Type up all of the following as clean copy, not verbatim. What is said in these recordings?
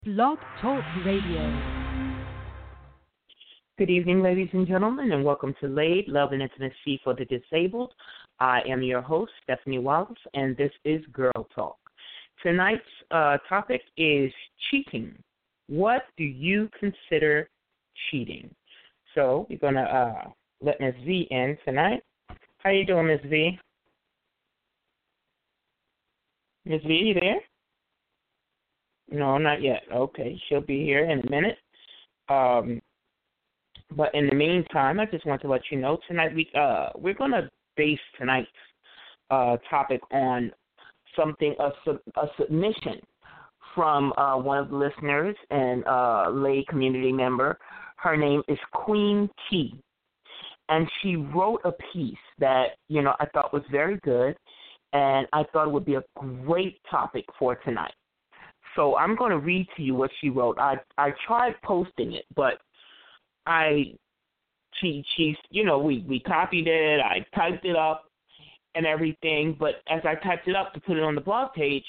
Blog Talk Radio. Good evening, ladies and gentlemen, and welcome to LAID, Love and Intimacy for the Disabled. I am your host, Stephanie Wallace, and this is Girl Talk. Tonight's topic is cheating. What do you consider cheating? So we're going to let Ms. V in tonight. How you doing, Ms. V? Ms. V, you there? No, not yet. Okay, she'll be here in a minute. But in the meantime, I just want to let you know tonight we're going to base tonight's topic on something, a submission from one of the listeners and lay community member. Her name is Queen T, and she wrote a piece that I thought was very good, and I thought it would be a great topic for tonight. So I'm going to read to you what she wrote. I tried posting it, but we copied it, I typed it up and everything, but as I typed it up to put it on the blog page,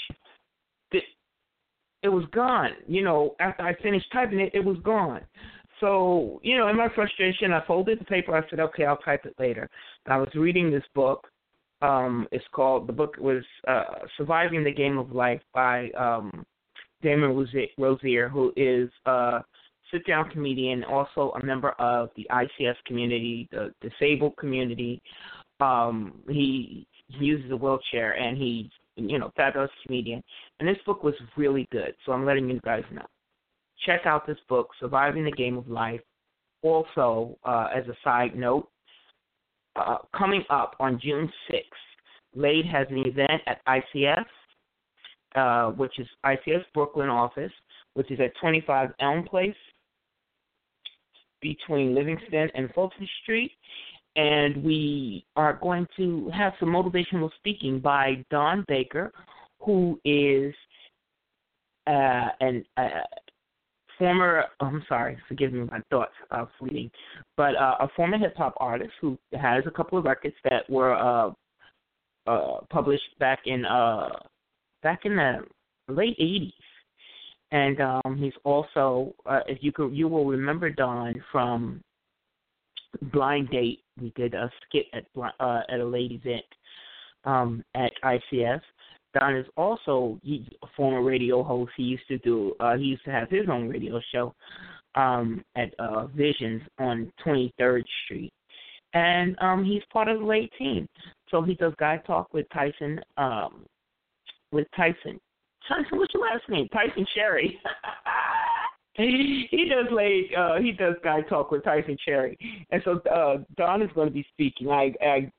it was gone. After I finished typing it, it was gone. So, in my frustration, I folded the paper. I said, okay, I'll type it later. And I was reading this book. The book was Surviving the Game of Life by Damon Rosier, who is sit-down comedian, also a member of the ICS community, the disabled community. He uses a wheelchair, and he's, fabulous comedian. And this book was really good, so I'm letting you guys know. Check out this book, Surviving the Game of Life. Also, as a side note, coming up on June 6th, LAID has an event at ICS, which is ICS Brooklyn office, which is at 25 Elm Place, between Livingston and Fulton Street, and we are going to have some motivational speaking by Don Baker, who is former, forgive me, my thoughts are fleeting, but a former hip-hop artist who has a couple of records that were published back in the late 80s. And he's also, you will remember Don from Blind Date. We did a skit at a LAID event at ICS. Don is also a former radio host. He used to have his own radio show at Visions on 23rd Street. And he's part of the LAID team. So he does Guy Talk with Tyson. Tyson, what's your last name? Tyson Cherry. He does Guy Talk with Tyson Cherry, and so Don is going to be speaking. I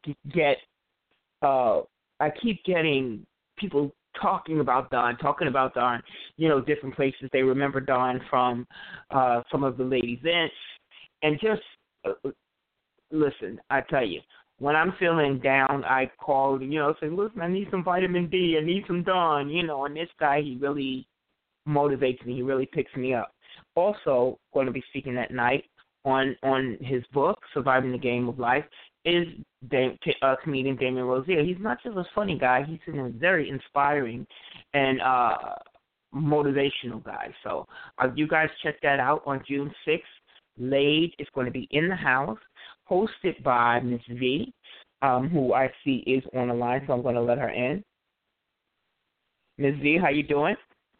keep getting people talking about Don, different places they remember Don from, some of the LAID events, and just listen. I tell you. When I'm feeling down, I call, say, listen, I need some vitamin D, I need some Dawn, and this guy, he really motivates me. He really picks me up. Also, going to be speaking that night on his book, Surviving the Game of Life, is comedian Damon Rosier. He's not just a funny guy. He's a very inspiring and motivational guy. So you guys check that out on June 6th. LAID is going to be in the house, hosted by Ms. V, who I see is on the line, so I'm going to let her in. Ms. V, how you doing?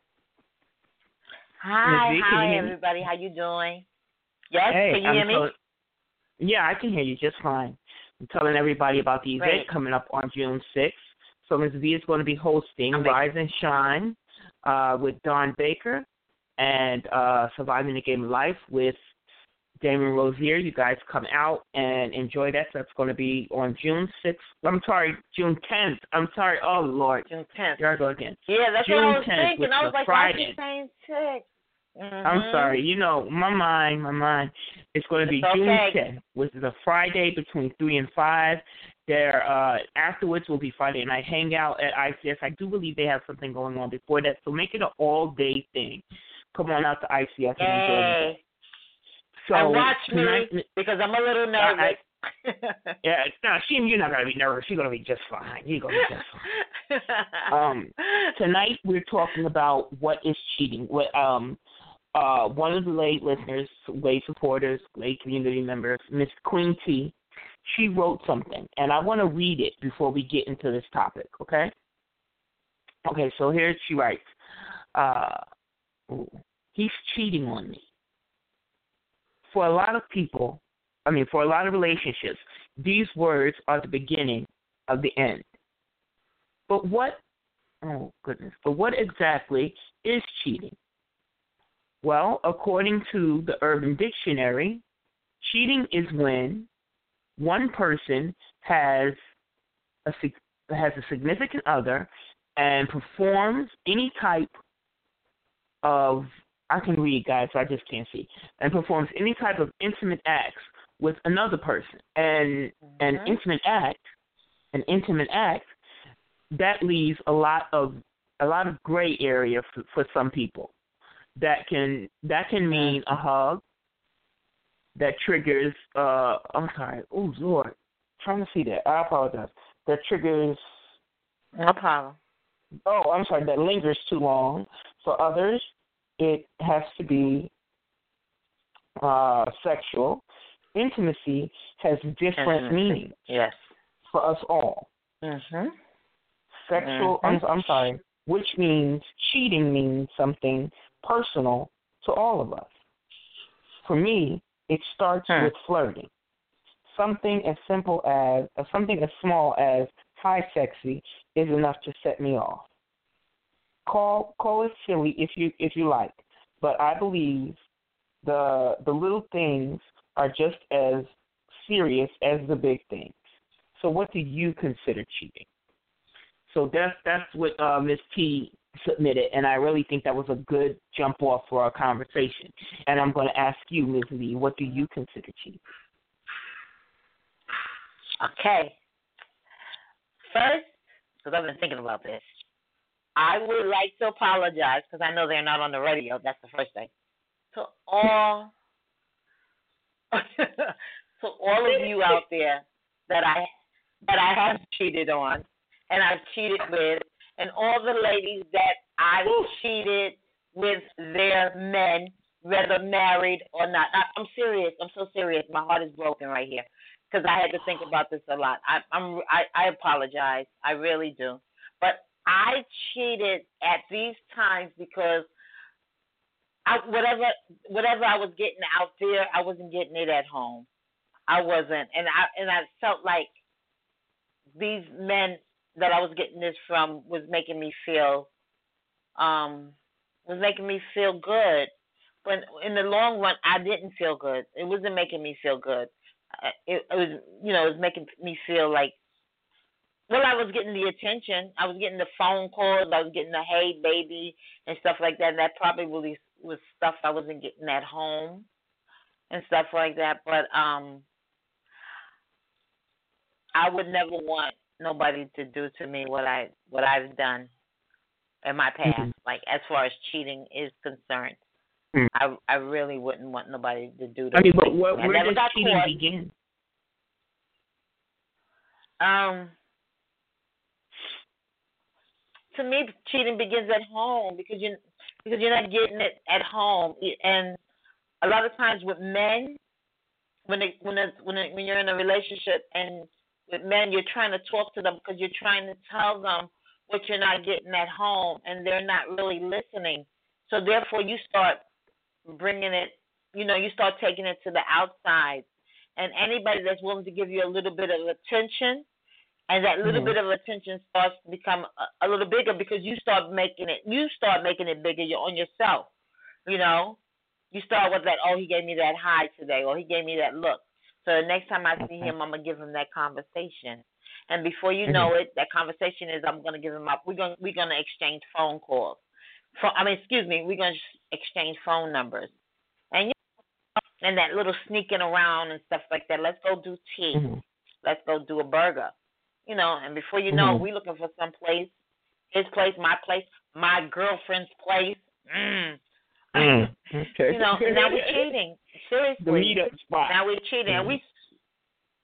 Hi, everybody. How you doing? Yes, hey, can you hear me? Yeah, I can hear you just fine. I'm telling everybody about the event coming up on June 6th. So Ms. V is going to be hosting Rise and Shine with Don Baker and Surviving the Game of Life with Damon Rosier. You guys come out and enjoy that. So that's going to be on June 6th. June 10th. I'm sorry. Oh, Lord. June 10th. Here I go again. Yeah, that's June what I was 10th, thinking. I was like, Friday. why is she saying 6? Mm-hmm. I'm sorry. My mind. It's going to be June 10th, which is a Friday between 3 and 5. There, afterwards will be Friday night hangout at ICS. I do believe they have something going on before that, so make it an all-day thing. Come on out to ICS and enjoy it. So and watch me because I'm a little nervous. Yeah, no, you're not gonna be nervous. You're gonna be just fine. You're gonna be just fine. Tonight we're talking about what is cheating. What one of the late listeners, late supporters, late community members, Miss Queen T, she wrote something, and I want to read it before we get into this topic. Okay. Okay. So here she writes. He's cheating on me. For a lot of people, for a lot of relationships, these words are the beginning of the end. But what exactly is cheating? Well, according to the Urban Dictionary, cheating is when one person has a significant other and performs any type of, I can read, guys, so I just can't see, and performs any type of intimate acts with another person. And an intimate act that leaves a lot of gray area for some people. That can mean a hug that triggers I'm sorry. Oh Lord. I'm trying to see that. I apologize. That triggers no problem. Oh, I'm sorry, that lingers too long. For others, it has to be sexual. Intimacy has different meanings. Yes. For us all. Mhm. Sexual I'm sorry, which means cheating means something personal to all of us. For me, it starts with flirting. Something as small as "Hi, sexy" is enough to set me off. Call it silly if you like, but I believe the little things are just as serious as the big things. So, what do you consider cheating? So that's what Ms. T submitted, and I really think that was a good jump off for our conversation. And I'm going to ask you, Ms. Lee, what do you consider cheating? Okay. First, because I've been thinking about this, I would like to apologize because I know they're not on the radio. That's the first thing. To all of you out there that I have cheated on and I've cheated with, and all the ladies that I've cheated with their men, whether married or not. I'm serious. I'm so serious. My heart is broken right here because I had to think about this a lot. I apologize. I really do. But I cheated at these times because whatever I was getting out there, I wasn't getting it at home. I wasn't, and I felt like these men that I was getting this from was making me feel good. But in the long run, I didn't feel good. It wasn't making me feel good. It was, it was making me feel like, well, I was getting the attention. I was getting the phone calls. I was getting the "hey, baby" and stuff like that. And that probably really was stuff I wasn't getting at home and stuff like that. But I would never want nobody to do to me what I've done in my past. Mm-hmm. Like as far as cheating is concerned, I really wouldn't want nobody to do that. But where does cheating begin? To me, cheating begins at home because you're not getting it at home, and a lot of times with men, when you're in a relationship and with men, you're trying to talk to them because you're trying to tell them what you're not getting at home, and they're not really listening. So therefore, you start bringing it, you start taking it to the outside, and anybody that's willing to give you a little bit of attention, and that little bit of attention starts to become a little bigger because you start making it bigger. You're on yourself, You start with that, oh, he gave me that hi today, or he gave me that look. So the next time I see him, I'm going to give him that conversation. And before you know it, that conversation is I'm going to give him up. We're going to exchange phone calls. We're going to exchange phone numbers. And that little sneaking around and stuff like that. Let's go do tea. Let's go do a burger. And before you know it, we're looking for some place, his place, my girlfriend's place. Okay. And now we're cheating. Seriously. The meetup spot. Now we're cheating. And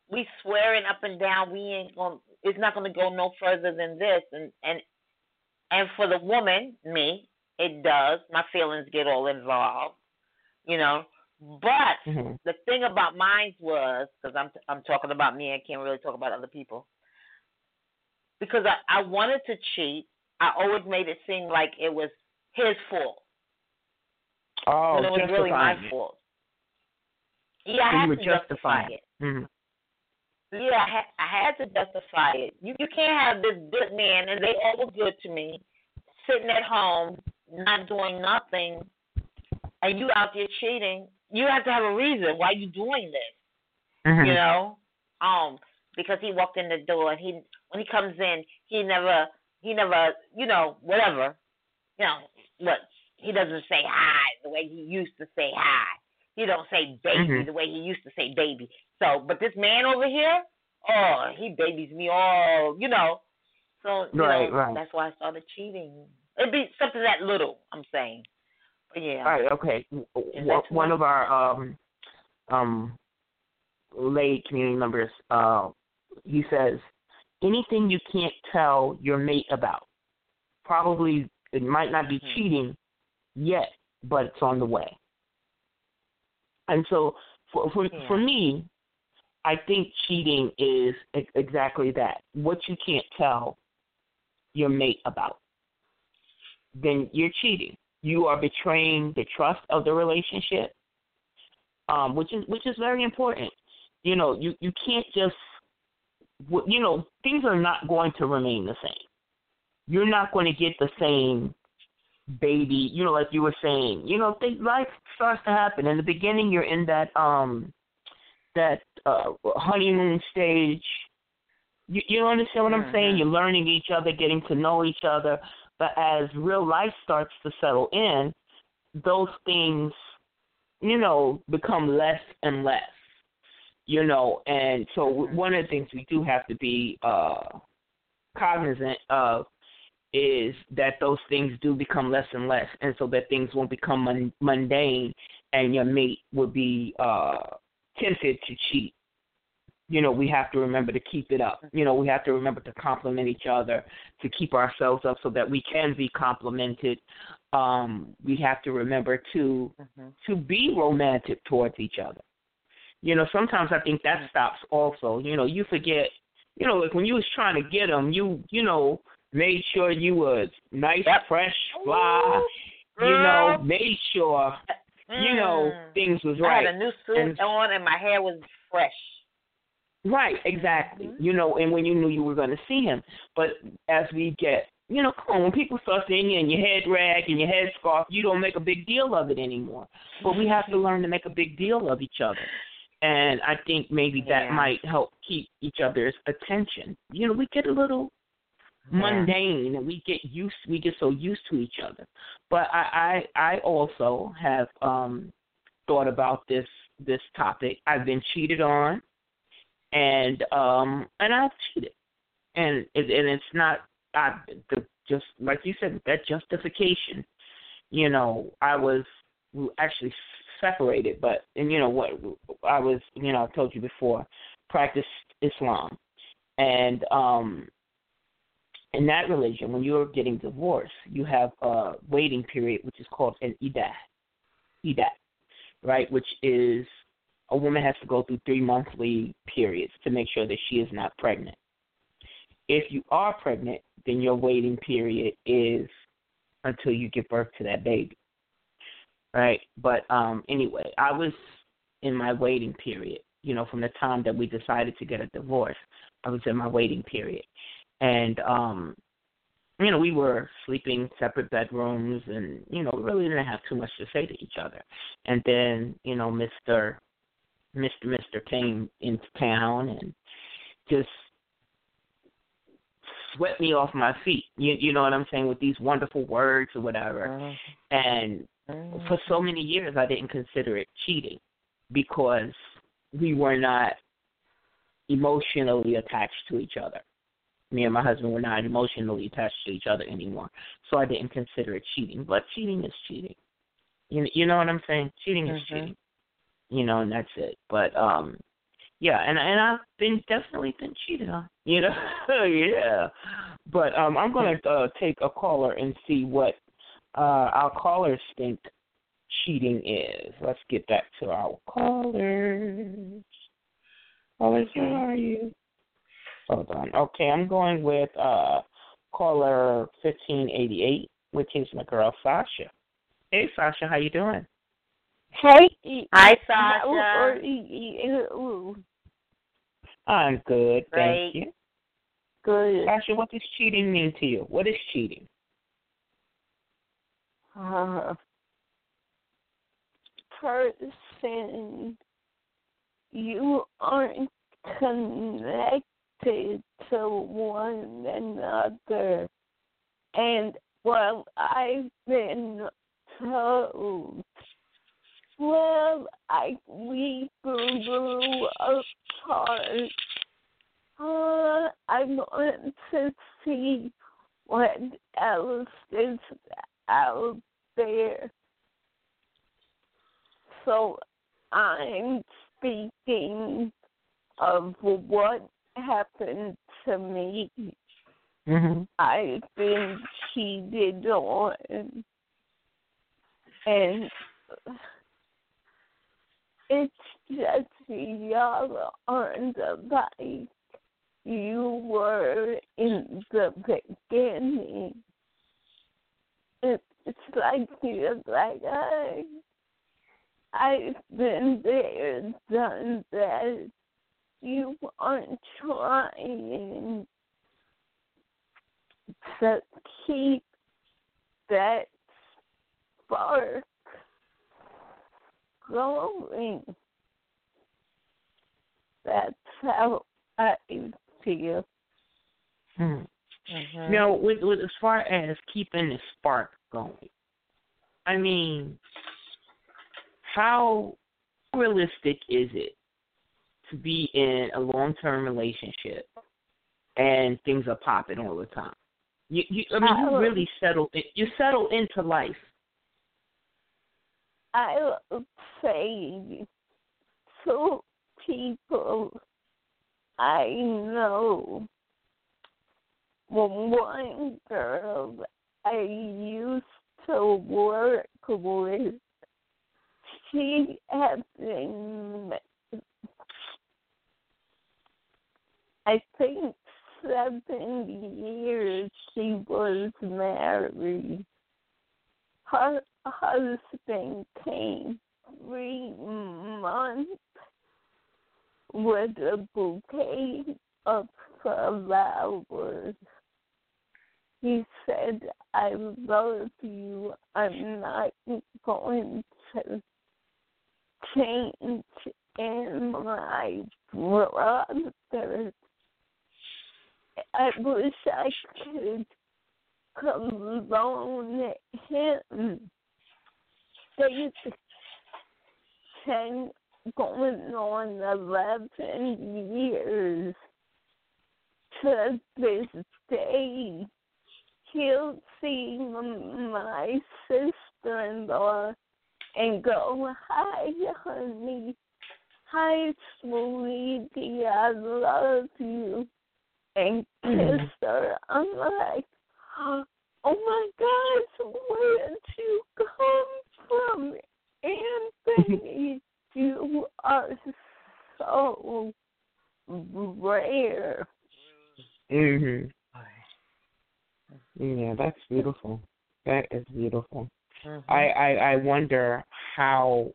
we swearing up and down we ain't going. It's not going to go no further than this, and for the woman, me, it does. My feelings get all involved, you know. But the thing about mine was, because I'm talking about me, I can't really talk about other people. Because I wanted to cheat, I always made it seem like it was his fault. Oh, and it was really my fault. Yeah, I had to justify it. Mm-hmm. Yeah, I had to justify it. You can't have this good man, and they all were good to me, sitting at home, not doing nothing, and you out there cheating. You have to have a reason why you doing this. You know, because he walked in the door, and when he comes in, he never, you know, whatever, you know, what he doesn't say hi the way he used to say hi. He don't say baby the way he used to say baby. So, but this man over here, oh, he babies me all, you know. So, you know, that's why I started cheating. It'd be something that little, I'm saying. But yeah. All right, okay. One of our lay community members, he says, anything you can't tell your mate about. Probably it might not be cheating yet, but it's on the way. And so for me, I think cheating is exactly that. What you can't tell your mate about, then you're cheating. You are betraying the trust of the relationship, which is very important. You know, you can't just, you know, things are not going to remain the same. You're not going to get the same baby, you know, like you were saying. You know, life starts to happen. In the beginning, you're in that honeymoon stage. You understand what I'm saying? You're learning each other, getting to know each other. But as real life starts to settle in, those things, you know, become less and less. You know, and so one of the things we do have to be cognizant of is that those things do become less and less, and so that things won't become mundane, and your mate will be tempted to cheat. You know, we have to remember to keep it up. You know, we have to remember to compliment each other, to keep ourselves up so that we can be complimented. We have to remember to be romantic towards each other. You know, sometimes I think that stops also. You know, you forget, you know, like when you was trying to get them, you know, made sure you was nice, fresh, fly, you know, made sure, you know, things was right. I had a new suit on and my hair was fresh. Right, exactly. You know, and when you knew you were going to see him. But as we get, you know, come on, when people start seeing you in your head rag and your head scarf, you don't make a big deal of it anymore. But we have to learn to make a big deal of each other. And I think maybe that might help keep each other's attention. You know, we get a little mundane and we get so used to each other. But I also have thought about this topic. I've been cheated on, and I've cheated, and it's not just like you said, that justification. You know, I was actually separated, but you know what, I was, you know, I told you before, practiced Islam, and in that religion, when you're getting divorced, you have a waiting period, which is called an iddah, right, which is a woman has to go through 3 monthly periods to make sure that she is not pregnant. If you are pregnant, then your waiting period is until you give birth to that baby. Right, but anyway, I was in my waiting period. You know, from the time that we decided to get a divorce, I was in my waiting period, and you know, we were sleeping separate bedrooms, and you know, really didn't have too much to say to each other. And then, you know, Mr. came into town and just swept me off my feet. You know what I'm saying, with these wonderful words or whatever, and for so many years, I didn't consider it cheating because we were not emotionally attached to each other. Me and my husband were not emotionally attached to each other anymore, so I didn't consider it cheating. But cheating is cheating. You know what I'm saying? Cheating is cheating. You know, and that's it. But Yeah, and I've definitely been cheated on. Yeah. But I'm gonna take a caller and see what our callers think cheating is. Let's get back to our callers. Callers, where are you? Hold on. Okay, I'm going with caller 1588, which is my girl Sasha. Hey, Sasha, how you doing? Hey. Hi, Sasha. I'm good, Great. thank you. Good. Sasha, what does cheating mean to you? What is cheating? Person, you aren't connected to one another. And well, I've been told, we grew apart. I want to see what else is out there. So I'm speaking of what happened to me. Mm-hmm. I've been cheated on, and it's just y'all aren't like you were in the beginning. It's like you're like, I've been there, done that. You aren't trying to keep that spark going. That's how I feel. Mm-hmm. Now, with as far as keeping the spark going, I mean, how realistic is it to be in a long-term relationship and things are popping all the time? You really settle into life. I would say 2 people I know. One girl I used to work with, she had been, I think, 7 years she was married. Her husband came 3 months with a bouquet of flowers. He said, I love you. I'm not going to change in my brother. I wish I could clone him. They've been going on 11 years. To this day, he'll see my sister-in-law and go, hi, honey. Hi, sweetie. I love you. And kiss her. I'm like, oh my gosh, where did you come from, Anthony? You are so rare. Mhm. Yeah, that's beautiful. That is beautiful. Mm-hmm. I wonder how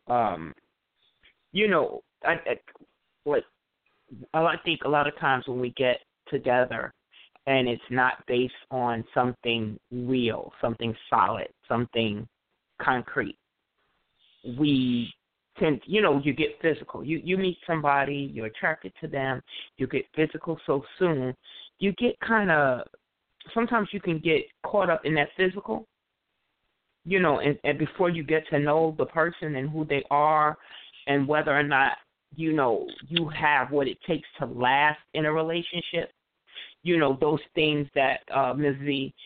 I think a lot of times when we get together and it's not based on something real, something solid, something concrete, we tend, you get physical. You meet somebody, you're attracted to them, you get physical so soon, you get sometimes you can get caught up in that physical, and before you get to know the person and who they are and whether or not, you have what it takes to last in a relationship, those things that, Ms. V,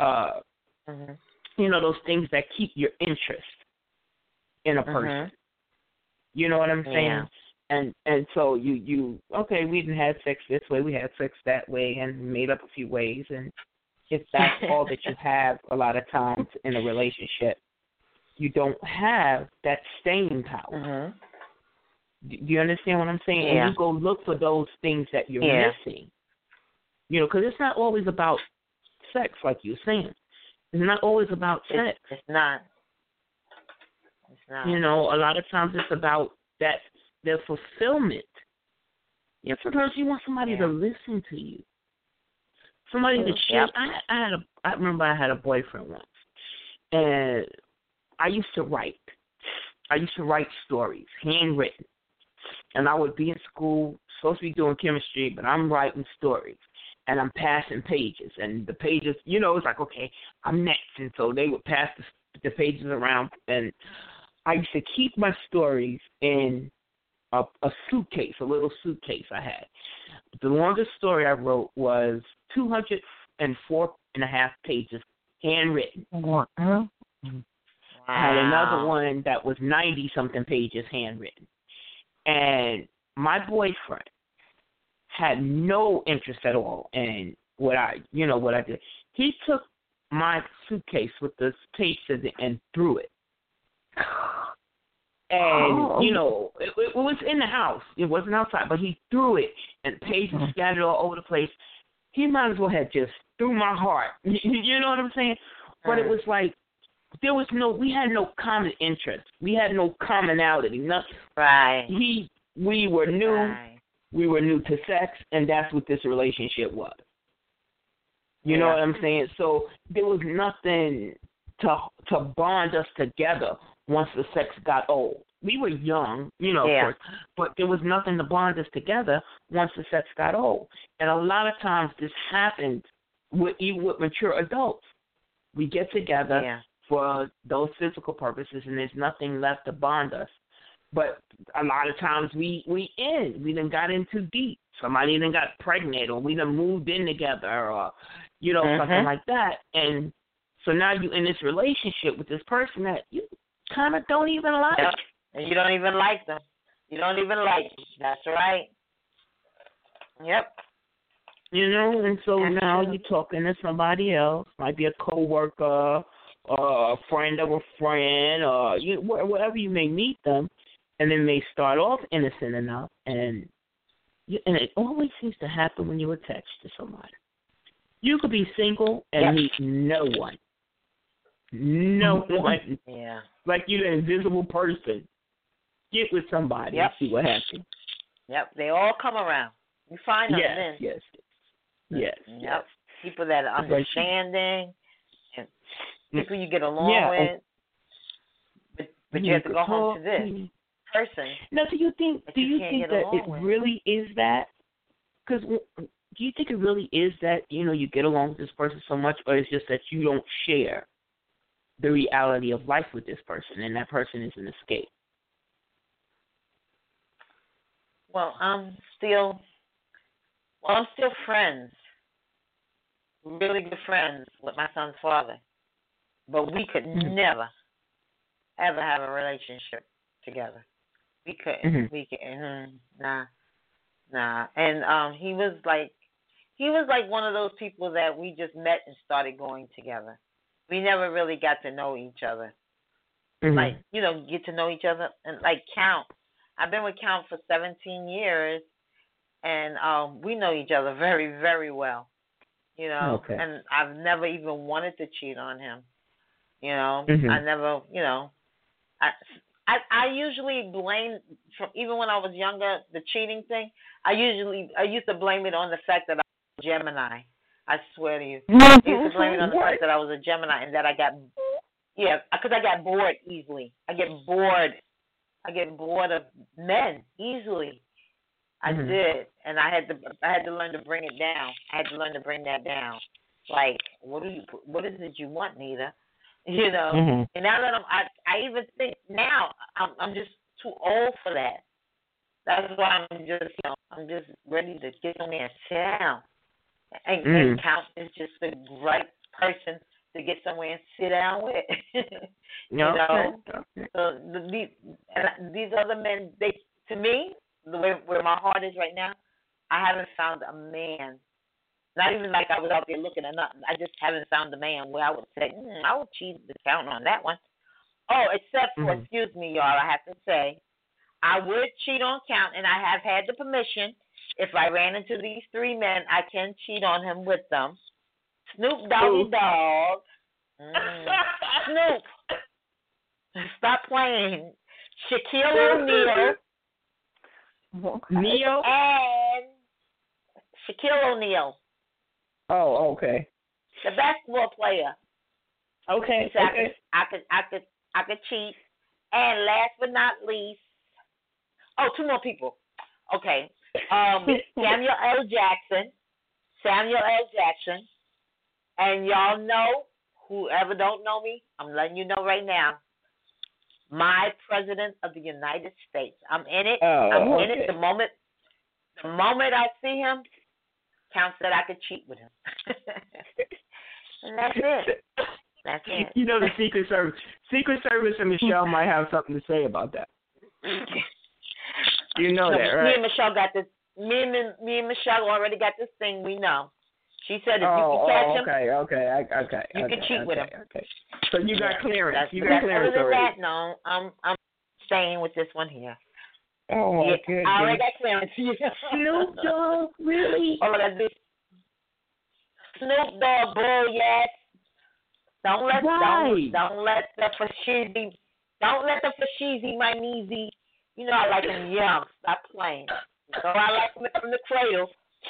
those things that keep your interest in a person. You know what I'm saying? And so you okay, we didn't have sex this way, we had sex that way, and made up a few ways, and if that's all that you have a lot of times in a relationship, you don't have that staying power. Do you understand what I'm saying? Yeah. And you go look for those things that you're missing. Because it's not always about sex, like you're saying. It's not always about sex. It's not. It's not. A lot of times it's about their fulfillment. Sometimes you want somebody to listen to you. Somebody to share. I remember I had a boyfriend once, and I used to write. I used to write stories, handwritten. And I would be in school, supposed to be doing chemistry, but I'm writing stories. And I'm passing pages. And the pages, it's like, okay, I'm next. And so they would pass the pages around. And I used to keep my stories in a suitcase, a little suitcase I had. The longest story I wrote was 204.5 pages, handwritten. Wow. I had another one that was 90-something pages, handwritten. And my boyfriend had no interest at all in what I did. He took my suitcase with the pages and threw it. And, it was in the house. It wasn't outside, but he threw it, and pages scattered all over the place. He might as well have just threw my heart. You know what I'm saying? But it was like, we had no common interest. We had no commonality. Nothing. Right. We were new. Right. We were new to sex, and that's what this relationship was. You know what I'm saying? So there was nothing to bond us together once the sex got old. We were young, of course, but there was nothing to bond us together once the sex got old. And a lot of times this happens even with mature adults. We get together for those physical purposes, and there's nothing left to bond us. But a lot of times we done got in too deep. Somebody done got pregnant, or we done moved in together, or, something like that. And so now you're in this relationship with this person that you kind of don't even like. Yep. And you don't even like them. You don't even like them. That's right. Yep. And so now you're talking to somebody else, might be a coworker, or a friend of a friend, or wherever you may meet them, and then they start off innocent enough, and it always seems to happen when you're attached to somebody. You could be single and meet no one. No one. Yeah. Like you're an invisible person. Get with somebody and see what happens. Yep. They all come around. You find them then. Yes. Yep. People that are understanding and people you get along with. But you have to go home to this person. Now, do you think that it really is that? Because do you think it really is that, you get along with this person so much, or it's just that you don't share the reality of life with this person, and that person is an escape? Well, I'm still friends, really good friends with my son's father, but we could never, ever have a relationship together. We couldn't. We couldn't. Nah. And he was like one of those people that we just met and started going together. We never really got to know each other. Like, get to know each other and like Count. I've been with Count for 17 years, and we know each other very, very well. And I've never even wanted to cheat on him. I never, I usually blame, even when I was younger, the cheating thing. I used to blame it on the fact that I was a Gemini. I swear to you. I used to blame it on the fact that I was a Gemini and that I got, because I got bored easily. I get bored of men easily. I did, and I had to learn to bring it down. I had to learn to bring that down. Like, what is it you want, Nita? And now that I even think now I'm just too old for that. That's why I'm just ready to get on there and sit down. And Count is just the right person to get somewhere and sit down with. So these other men, to me, the way where my heart is right now, I haven't found a man. Not even like I was out there looking or nothing. I just haven't found a man where I would say, I would cheat the count on that one. Oh, except for, excuse me, y'all, I have to say, I would cheat on count, and I have had the permission. If I ran into these three men, I can cheat on him with them. Snoop Doggy Dogg. Snoop. Stop playing. Shaquille O'Neal. Neo? And Shaquille O'Neal. Oh, okay. The basketball player. Okay. So Okay. I could cheat. And last but not least, two more people. Okay. Samuel L. Jackson. And y'all know, whoever don't know me, I'm letting you know right now. My President of the United States. I'm in it. I'm in it the moment I see him. Count said I could cheat with him. And that's it. That's it. You know the Secret Service. Secret Service and Michelle might have something to say about that. You know that, right? Me and Michelle got this. Me and Michelle already got this thing. We know. She said if you can catch him, you can cheat with him. Okay. So you got clearance. You got that's clearance other than already. that, no, I'm staying with this one here. Oh my goodness. I already got clearance. Snoop Dogg, really? All I gotta do. Snoop Dogg, bull, yes. Don't let the fashizi, my kneesy. You know I like him young. Stop playing. So I like him from the cradle.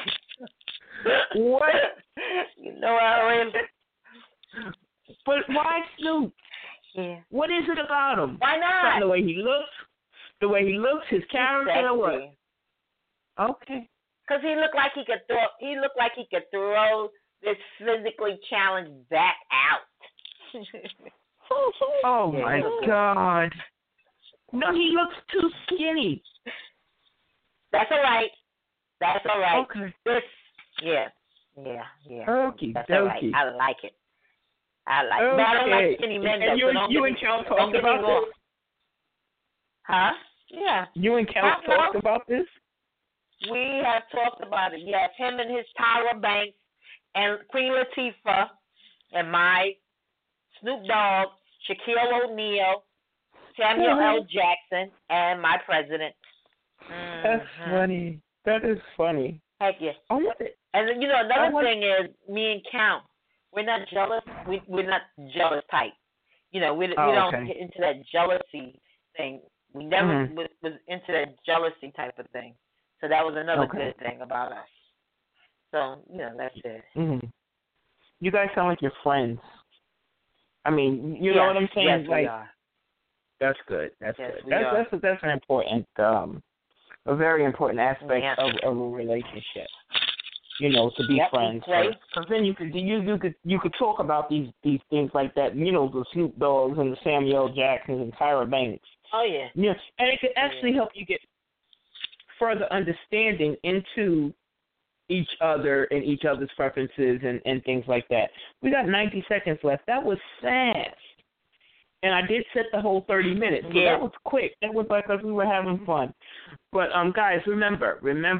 What? You know I am. But why Snoop? Yeah. What is it about him? Why not? The way he looks, his character, or what? Okay. Because he looked like he could throw this physically challenged back out. Oh my God. No, he looks too skinny. That's all right. Okay. Yeah. Okay. That's all right. I like it. But I don't like skinny men. And you and Cal talked about this? Huh? Yeah. You and Cal talked about this? We have talked about it. Yes, him and his Tyra Banks and Queen Latifah and my Snoop Dogg, Shaquille O'Neal, Samuel L. Jackson, and my president. That's funny. That is funny. Heck yeah. I want it. And then, another thing is me and Count. We're not jealous. We're not jealous type. We don't get into that jealousy thing. We never was into that jealousy type of thing. So that was another good thing about us. So, that's it. Mm-hmm. You guys sound like you're friends. I mean, you know what I'm saying? Yes, we are. That's good. That's yes, good. That's an important, a very important aspect of a relationship. To be friends. Because then you could talk about these things like that. The Snoop Dogg's and the Samuel L. Jacksons and Tyra Banks. Oh yeah. Yeah, and it could actually help you get further understanding into each other and each other's preferences and things like that. We got 90 seconds left. That was fast. And I did set the whole 30 minutes. So that was quick. That was like we were having fun. But guys, remember.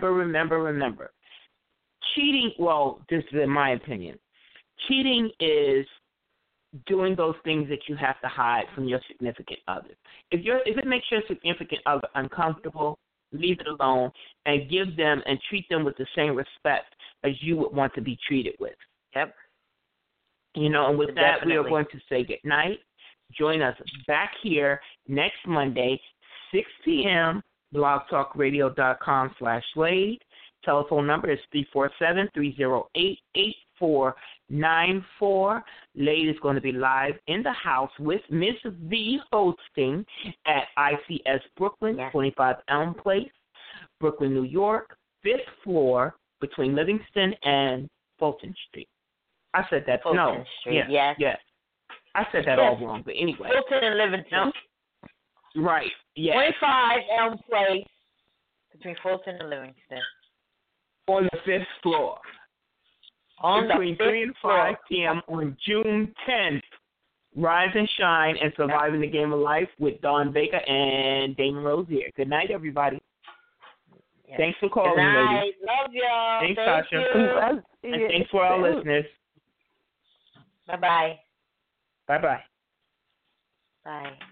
Cheating, this is in my opinion. Cheating is doing those things that you have to hide from your significant other. If it makes your significant other uncomfortable, leave it alone and give them and treat them with the same respect as you would want to be treated with. Yep. And with that, we are going to say good night. Join us back here next Monday, 6 p.m., blogtalkradio.com/Slade. Telephone number is 347-308-8494. Lade is going to be live in the house with Ms. V hosting at ICS Brooklyn, 25 Elm Place, Brooklyn, New York, 5th floor between Livingston and Fulton Street. I said that. Fulton Street, yes. I said that all wrong, but anyway. Fulton and Livingston. Right, yes. 25 Elm Place between Fulton and Livingston. On the 5th floor. Between 3 and 5 p.m. on June 10th. Rise and shine and surviving the game of life with Dawn Baker and Damon Rosier. Good night, everybody. Yes. Thanks for calling, Good night. ladies. Love y'all. Thanks, Thank Tasha. you. And thanks for our listeners. Bye-bye. Bye-bye. Bye.